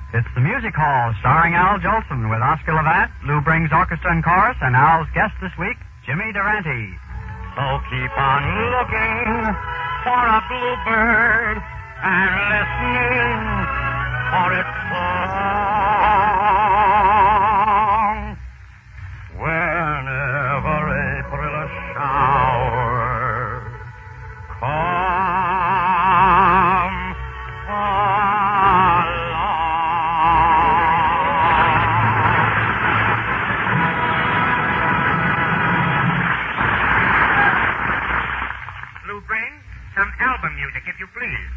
It's the Music Hall, starring Al Jolson with Oscar Lavatt, Lou Brings Orchestra and Chorus, and Al's guest this week, Jimmy Durante. So keep on looking for a bluebird and listening for its song. Whenever April a shower comes along. Lou Brings, some album music, if you please.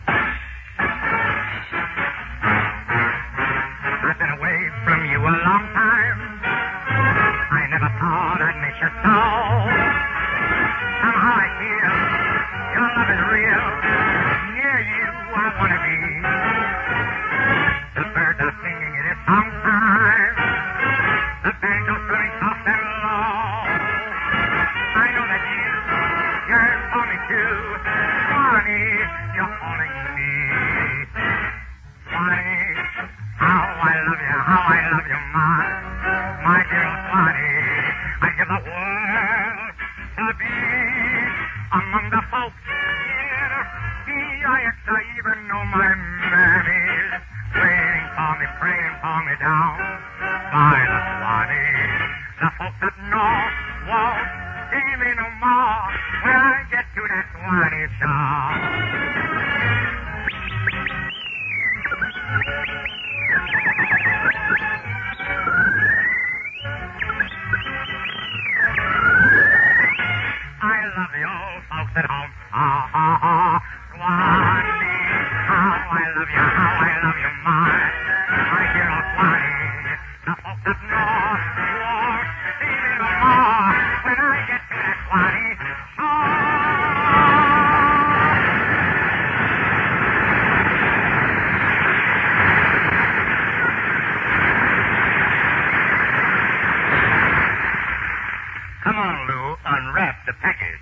I've been away from you a long time. I never thought I'd miss you so. Somehow I feel your love is real. Near you I want to be. The birds are singing it is song time. The banjo's playing soft and low. I know that you yearn for me too. Swanee, you're calling me. Swanee, how I love you, my dear Swanee. I give the world to be among the folks here. B.I.X. I even know my mammy's waiting for me, praying for me down by the Swanee. The folks that know won't see me no more when I get to that Swanee shore. I love the old folks at home. Swanee, how I love you, my dear old Swanee. The folks that know won't see me no more when I get to that Swanee shore. Come on, Lou, unwrap the package.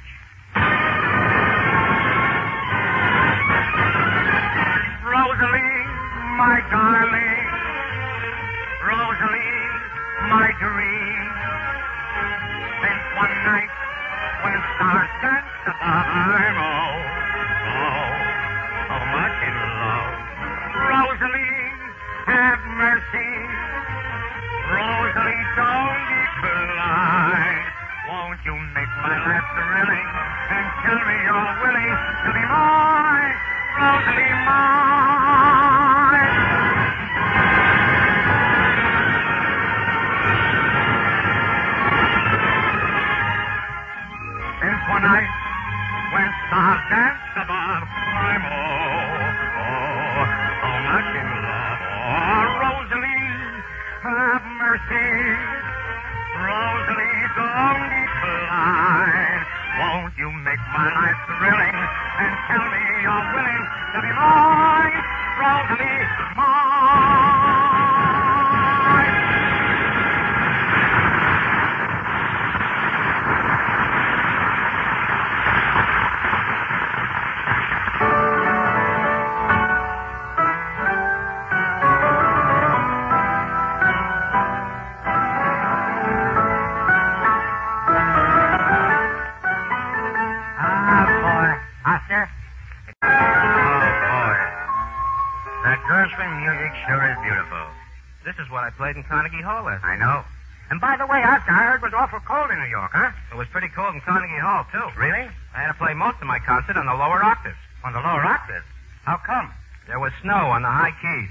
Rosalie, my darling. Rosalie, my dream. Since one night when stars danced above, I'm so much in love. Rosalie, have mercy. Rosalie, don't decline. Won't you make my life thrilling and tell me you're willing to be mine, Rosalie, mine? Since one night when stars danced above, I'm so much in love. Oh, Rosalie, have mercy. Rosalie, don't decline. Won't you make my life thrilling and tell me you're willing to be mine, Rosalie, mine? Music sure is beautiful. This is what I played in Carnegie Hall last I know. And by the way, Oscar, I heard it was awful cold in New York, huh? It was pretty cold in Carnegie Hall, too. Really? I had to play most of my concert on the lower octaves. On the lower octaves? How come? There was snow on the high keys.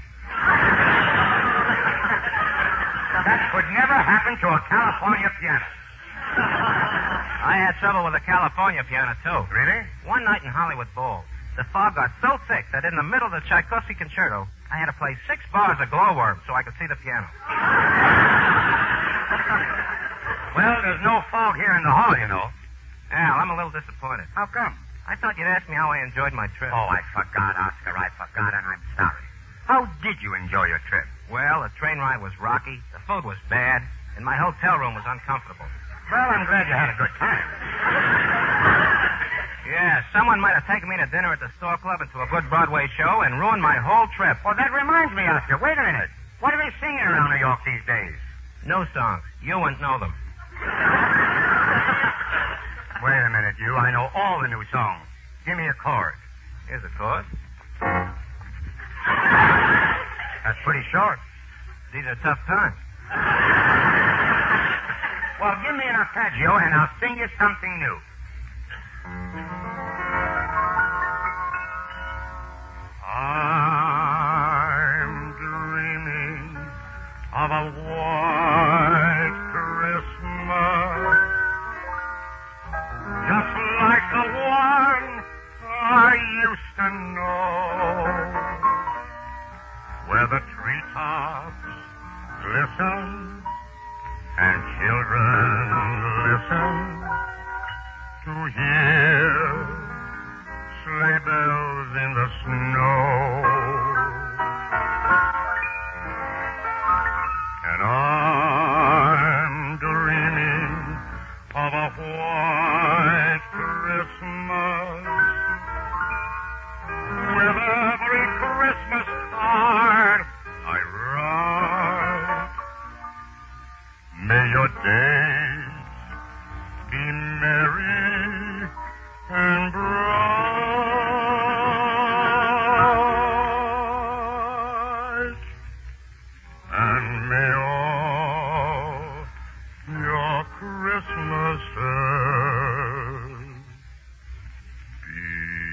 That could never happen to a California piano. I had trouble with the California piano, too. Really? One night in Hollywood Bowl, the fog got so thick that in the middle of the Tchaikovsky concerto, I had to play 6 bars of Glowworm so I could see the piano. Well, there's no fog here in the hall, you know. Al, I'm a little disappointed. How come? I thought you'd ask me how I enjoyed my trip. Oh, I forgot, Oscar. I forgot, and I'm sorry. How did you enjoy your trip? Well, the train ride was rocky, the food was bad, and my hotel room was uncomfortable. Well, I'm glad you had a good time. Yeah, someone might have taken me to dinner at the Store Club and to a good Broadway show and ruined my whole trip. Well, that reminds me, Oscar. Wait a minute. What are they singing around New York these days? New songs. You wouldn't know them. Wait a minute, you. I know all the new songs. Give me a chord. Here's a chord. That's pretty short. These are tough times. Well, give me an arpeggio and I'll sing you something new. I'm dreaming of a white Christmas, just like the one I used to know, where the treetops glisten and children listen to hear sleigh bells in the snow. And I'm dreaming of a white Christmas, with every Christmas card I write. May your days be merry and bright, and may all your Christmases be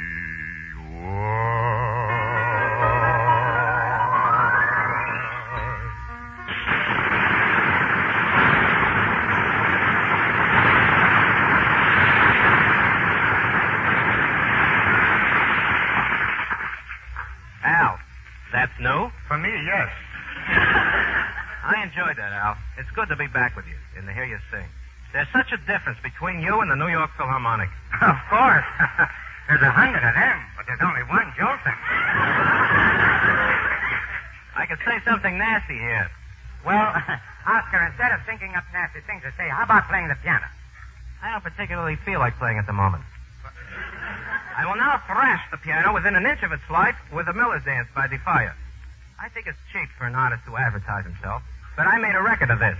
Al, that's new? For me, yes. I enjoyed that, Al. It's good to be back with you and to hear you sing. There's such a difference between you and the New York Philharmonic. Of course. There's 100 of them, but there's only one Jolson. I could say something nasty here. Well, Oscar, instead of thinking up nasty things to say, how about playing the piano? I don't particularly feel like playing at the moment. I will now thrash the piano within an inch of its life with the Miller's Dance by Defier. I think it's cheap for an artist to advertise himself, but I made a record of this.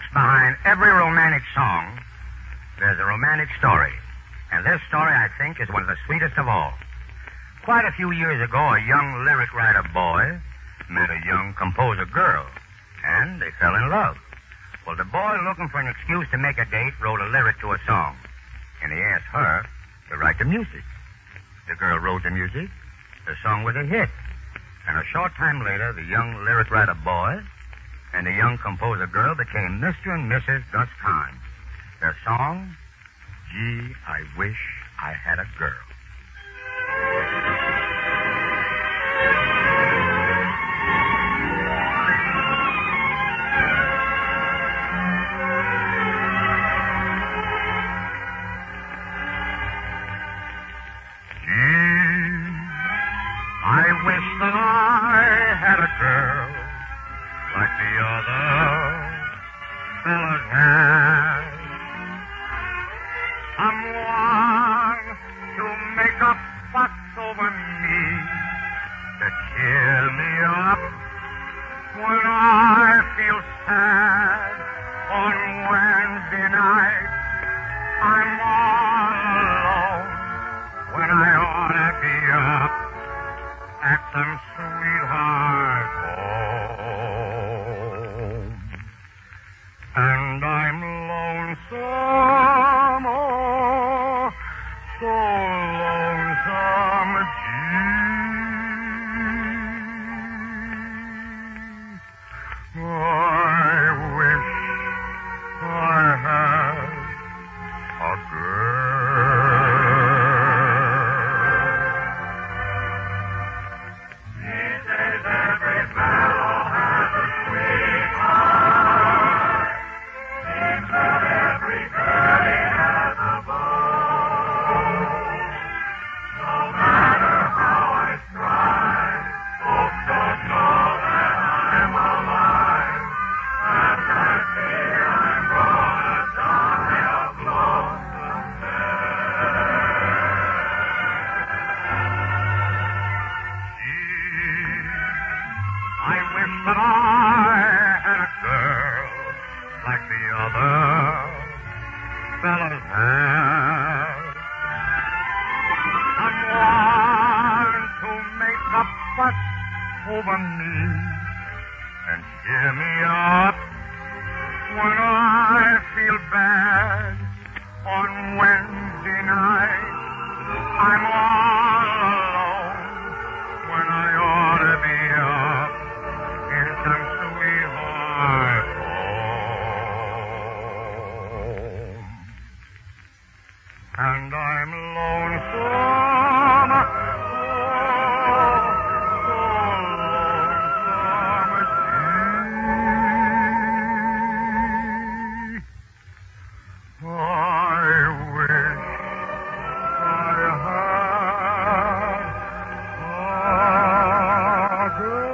Folks, behind every romantic song, there's a romantic story. And this story, I think, is one of the sweetest of all. Quite a few years ago, a young lyric writer boy met a young composer girl, and they fell in love. Well, the boy, looking for an excuse to make a date, wrote a lyric to a song. And he asked her to write the music. The girl wrote the music. The song was a hit. And a short time later, the young lyric writer boy and the young composer girl became Mr. and Mrs. Gus Kahn. Their song, Gee, I Wish I Had a Girl. I wish that I had a girl like the other fellas had. Someone to make a fuss over me, to cheer me up when I feel sad. On Wednesday night, I'm all alone when I ought to be up at some sweetheart home. And I'm lonesome, oh, so lonesome, gee. I wish I had a girl. But I had a girl like the other fellas had. Someone to make a fuss over me and cheer me up when I feel bad. On Wednesday night, I'm all alone when I ought to be up in some sweetheart home. And I'm lonesome, oh, so lonesome, gee. I wish I had a girl.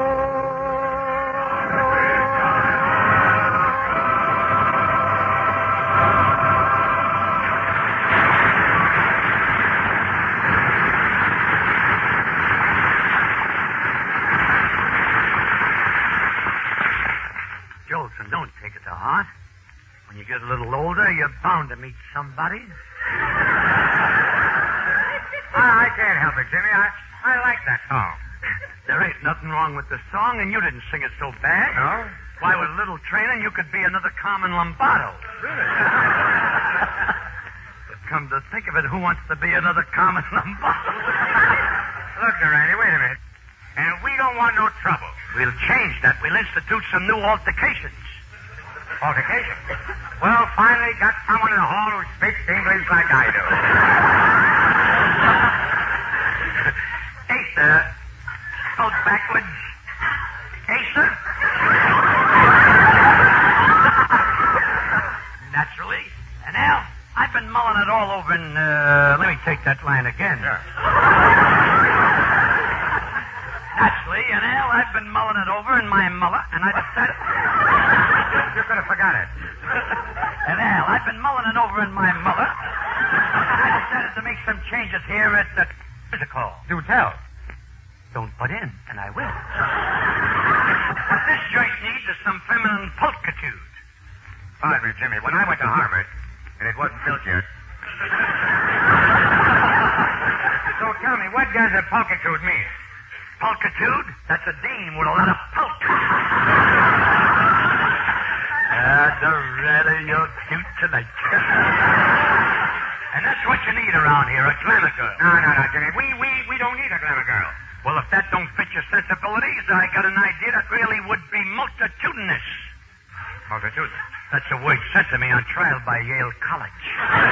Jolson, don't take it to heart. When you get a little older, you're bound to meet somebody. I can't help it, Jimmy. I like that song. There ain't nothing wrong with the song, and you didn't sing it so bad. No? Why, with a little training, you could be another Carmen Lombardo. Really? But come to think of it, who wants to be another Carmen Lombardo? Look, Randy, wait a minute. And we don't want no trouble. We'll change that. We'll institute some new altercations. Altercation? Well, finally got someone in the hall who speaks English like I do. Hey, sir. Spelled backwards. Hey, sir. Naturally. And Al, I've been mulling it all over in, let me take that line again. Yeah. Naturally, and Al, I've been mulling it over in my mullet, and I decided... You could have forgot it. And Al, I've been mulling it over in my mullet, and I decided to make some changes here at the music hall. Do tell. Don't butt in, and I will. What this joint needs is some feminine pulchritude. Pardon me, Jimmy. When I went to Harvard, and it wasn't built yet. So tell me, what does a pulchitude mean? Pulchitude? That's a dame with a lot of pulch. Doretta, you're cute tonight. And that's what you need around here, a glamour girl. No, Jimmy. We don't need a glamour girl. Well, if that don't fit your sensibilities, I got an idea that really would be multitudinous. Multitudinous? That's a word sent to me on trial by Yale College.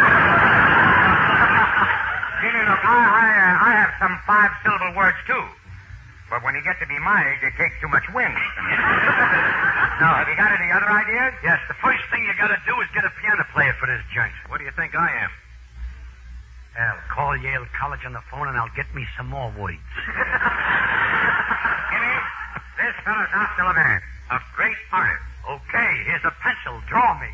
Jimmy, look, I have some 5-syllable words, too. But when you get to be my age, it takes too much wind. Now, have you got any other ideas? Yes, the first thing you got to do is get a piano player for this joint. What do you think I am? I'll call Yale College on the phone and I'll get me some more words. Jimmy, this fellow's Oscar Levant, a great artist. Okay, here's a pencil. Draw me.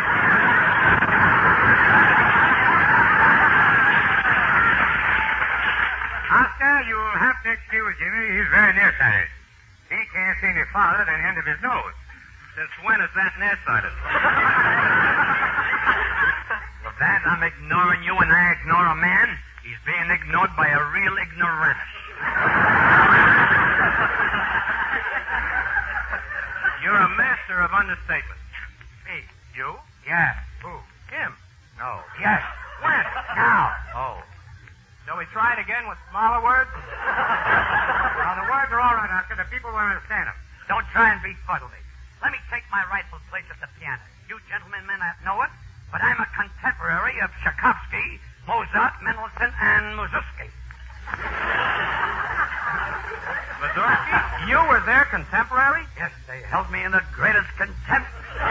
Oscar, you'll have to excuse Jimmy. He's very nearsighted. He can't see any farther than the end of his nose. Since when is that nearsighted? Levant, I'm ignoring you and I ignore a man. He's being ignored by a real ignoramus. You're a master of understatement. Me? You? Yeah. Who? Him? No. Yes. When? Now. Oh. Shall we try it again with smaller words? Well, the words are all right, Oscar. The people will understand them. Don't try and befuddle me. Let me take my rightful place at the piano. You gentlemen may not know it, but I'm a contemporary of Tchaikovsky, Mozart, Mendelssohn, and Mussorgsky. Mussorgsky? You were their contemporary? Yes, they held me in the greatest contempt.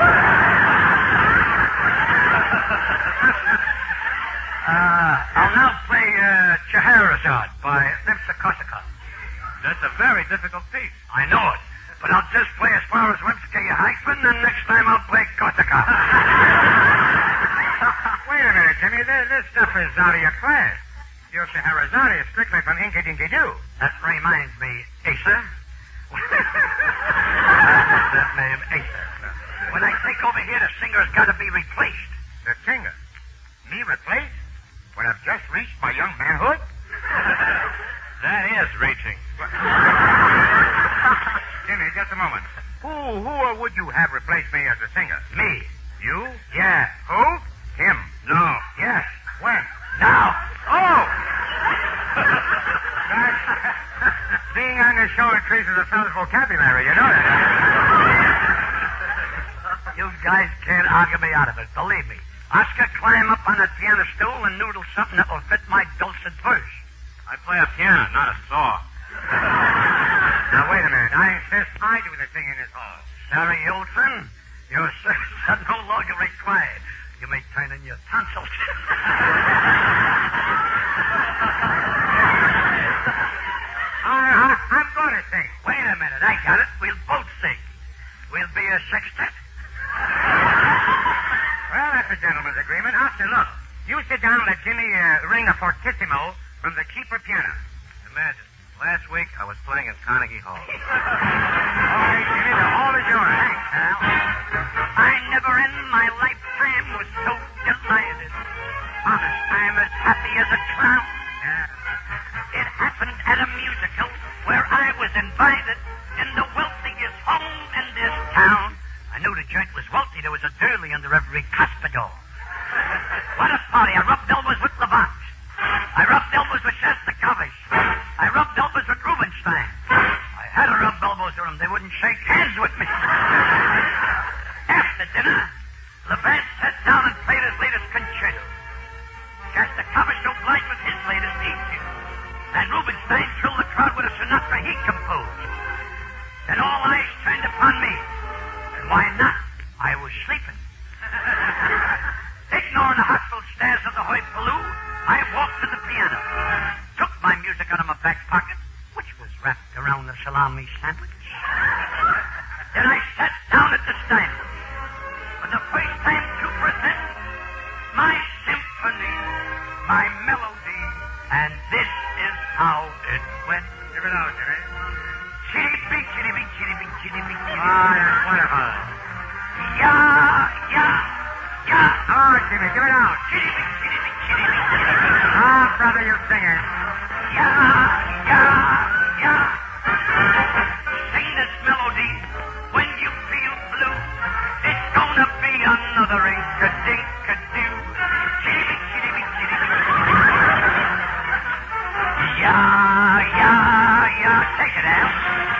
I'll now play Scheherazade by Rimsky-Korsakov. That's a very difficult piece. I know it, but I'll just play as far as Rimsky-Hyphen, and next time I'll play Korsakov. Wait a minute, Jimmy. This stuff is out of your class. Your Scheherazade is strictly from Inky Dinky Doo. That reminds me, Asa. That name, Asa. When I take over here, the singer's got to be replaced. The singer? Me replaced? When I've just reached my young manhood? That is reaching. Jimmy, just a moment. Who would you have replaced me as a singer? Me. You? Yeah. Who? Him. No. Yes. When? Now. Oh! Being on this show increases a fellow's vocabulary, you know that. You guys can't argue me out of it, believe me. Oscar, climb up on the piano stool and noodle something that will fit my dulcet verse. I play a piano, not a saw. Now, wait a minute. I insist I do the singing in this hall. Sorry, Olson. Your services are no longer required. You may turn in your tonsils. I'm going to sing. Wait a minute. I got it. We'll both sing. We'll be a sextet. Well, that's a gentleman's agreement. Oscar, look. You sit down and let Jimmy ring a fortissimo from the cheaper piano. Imagine. Last week, I was playing at Carnegie Hall. All right, Jimmy, the hall is yours. Thanks, Al. I never in my lifetime was so delighted. Honest, I'm as happy as a clown. It happened at a musical where I was invited in the wealthiest home in this town. I knew the joint was wealthy. There was a Durley under every cuspidor. What a party. I rubbed elbows with Levant. I rubbed elbows with Shostakovich. I rubbed elbows with Rubinstein. I had to rub elbows with them. They wouldn't shake hands with me. After dinner, Levant sat down and played his latest concerto. Shostakovich obliged with his latest etude. And Rubinstein thrilled the crowd with a sonata he composed. Then all eyes turned upon me. And why not? I was sleeping. Ignoring the hostile stares of the hoi pollou, I walked to the piano, took my music out of my back pocket, which was wrapped around the salami sandwich. Then I sat down at the stand for the first time to present my symphony, my melody, and this is how it went. Give it out, Jimmy. Chitty-bee, chitty-bee, chitty-bee, chitty-bee, chitty-bee. Ah, that's wonderful. Yeah, yeah. yeah. Oh, Jimmy, give it out. Oh, brother, you singer. Yeah, yeah, yeah. Sing this melody when you feel blue. It's gonna be another ink-a-dink-a-doo. Yeah, yeah, yeah. Take it out.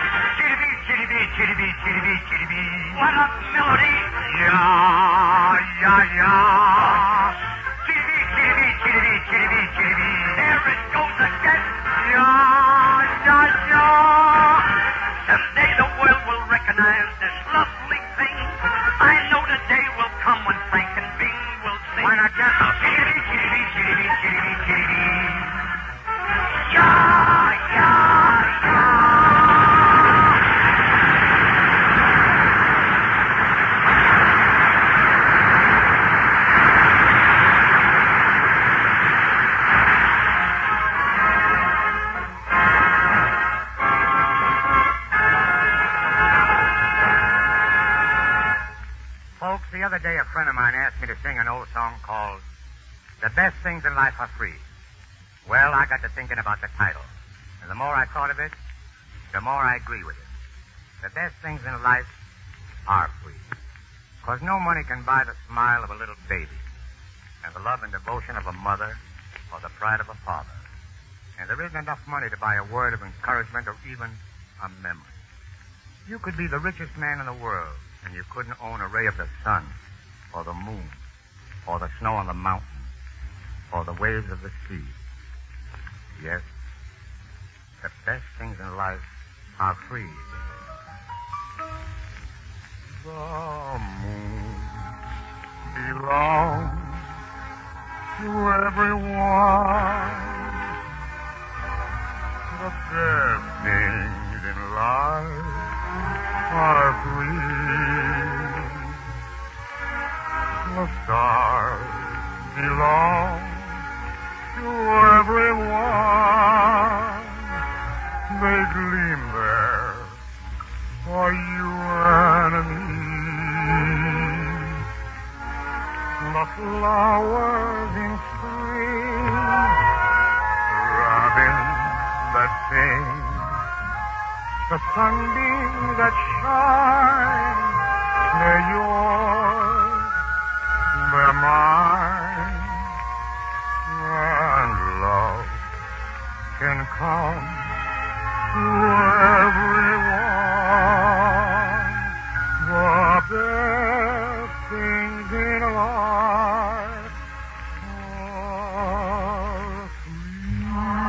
Chitty-bee. What a melody. Yeah, yeah, yeah. Chitty-bee. There it goes again. Yeah, yeah, yeah. Someday the world will recognize this lovely thing. I know the day will come when Frank and Bing will sing. Why not just Chitty-bee. Yeah, yeah, yeah. Folks, the other day a friend of mine asked me to sing an old song called The Best Things in Life Are Free. Well, I got to thinking about the title. And the more I thought of it, the more I agree with it. The best things in life are free. Because no money can buy the smile of a little baby, and the love and devotion of a mother, or the pride of a father. And there isn't enough money to buy a word of encouragement or even a memory. You could be the richest man in the world, and you couldn't own a ray of the sun, or the moon, or the snow on the mountain, or the waves of the sea. Yes, the best things in life are free. The moon belongs to everyone. The best things in life are free. The stars belong to everyone. They gleam there for you and me. The flowers in spring, robins that sing, the sunbeams that shine, they're yours, they're mine, and love can come to everyone. The best things in life are free.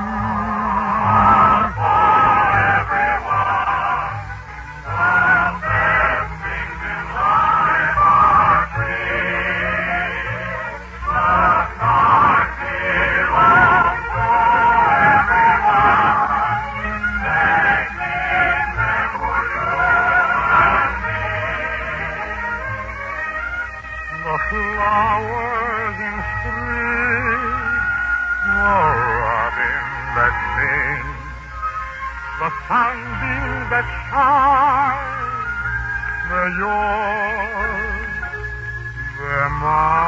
The flowers in spring, the robin that sings, the sunbeams that shine, they're yours, they're mine.